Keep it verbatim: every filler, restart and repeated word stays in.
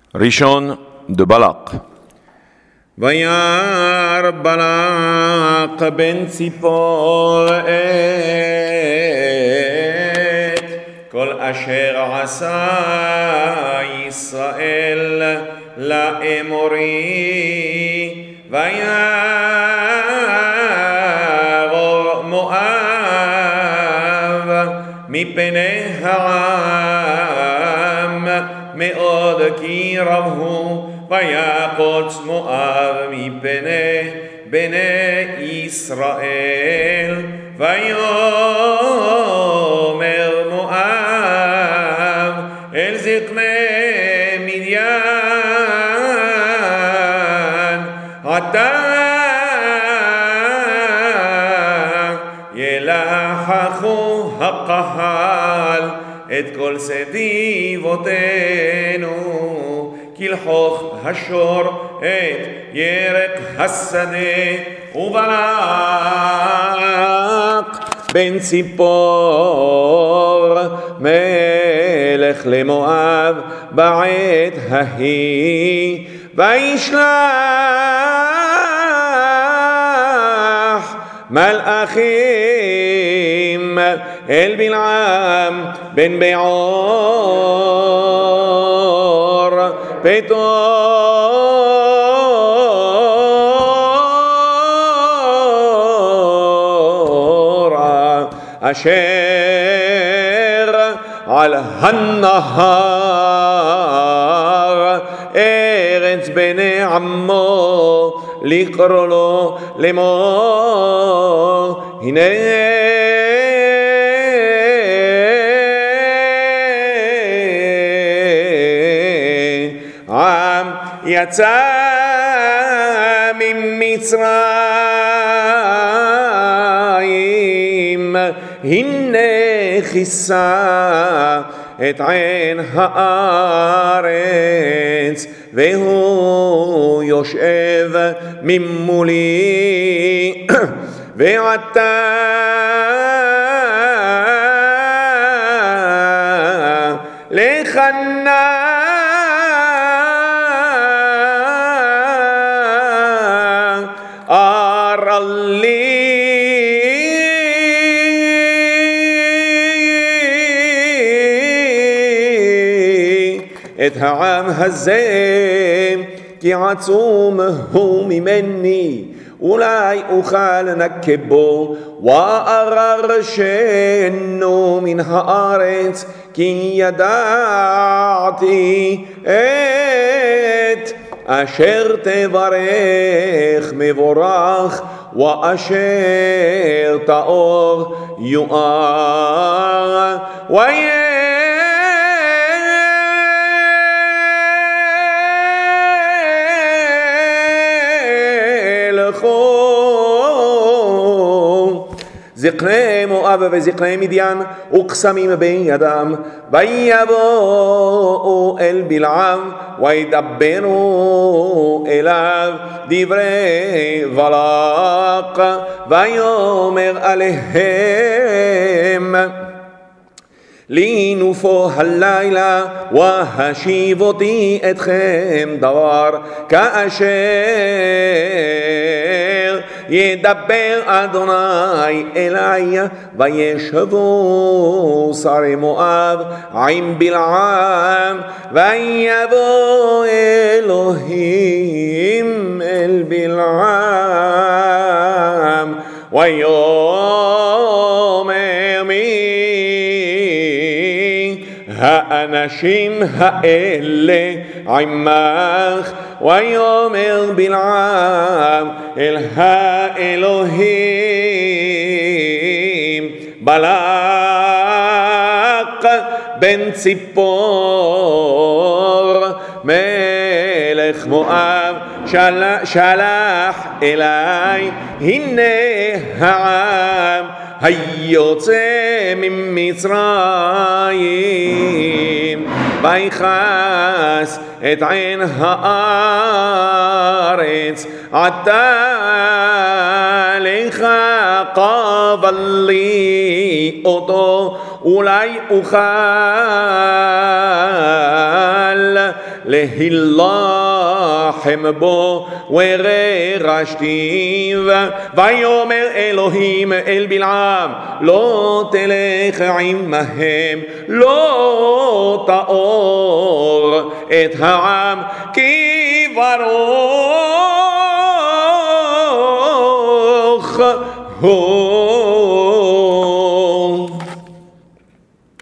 Rishon de Balak. וירא בלק בן ציפור את כל אשר עשה ישראל לאמורי, וירא מואב מפני העם מאוד כי רב הוא, ויקוץ מואב מפני בני ישראל, ויאמר מואב אל זקני מדיין, עתה ילחכו הקהל את כל סביבותינו, כלחוך השור את ירק השדה. ובלק בן ציפור מלך למואב בעת ההיא, וישלח מלאכים אל בלעם בן בעור פטורה אשר על הנהר, ארץ בני עמו, לקרוא לו לאמור, הנה עם יצא ממצרים, הנה כיסה את עין הארץ, והוא יושב ממולי, ועתה לכנה ארא לי את העם הזה, כי עצום הוא ממני, אולי אוכל נקבו וארר שנו מן הארץ, כי ידעתי את אשר תברך מבורך, ואשר תאור יואר, זקני מואב וזקני מדיין וקסמים בידם, ויבואו אל בלעם וידברו אליו דברי בלק, ויאמר עליהם לי נופו הלילה והשיב אותי אתכם דבר כאשר ידבר אדוני אלי, וישבו שרי מואב עם בלעם, ויבוא אלוהים אל בלעם ויאמר מי האנשים האלה עמך, ויאמר בלעם אל האלוהים בלק בן ציפור מלך מואב שלח אליי, הנה העם היוצא ממצרים, ויכס את עין הארץ, עתה לך קבל לי אותו אולי אוכל להילחם בו ורשתיו. ויאמר אלוהים אל בלעם לא תלך עמהם לא תאור את העם כי ברוך הוא